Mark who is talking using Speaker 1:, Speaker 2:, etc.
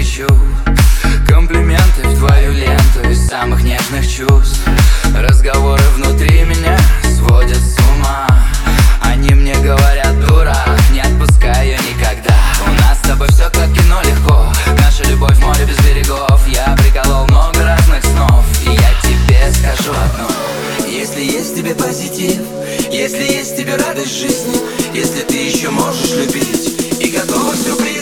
Speaker 1: ищу комплименты в твою ленту из самых нежных чувств. Разговоры внутри меня сводят с ума. Они мне говорят: дурак, не отпускай ее никогда. У нас с тобой все как кино, легко. Наша любовь море без берегов. Я приколол много разных снов, и я тебе скажу одно: если есть в тебе позитив, если есть в тебе радость жизни, если ты еще можешь любить и готова все принять,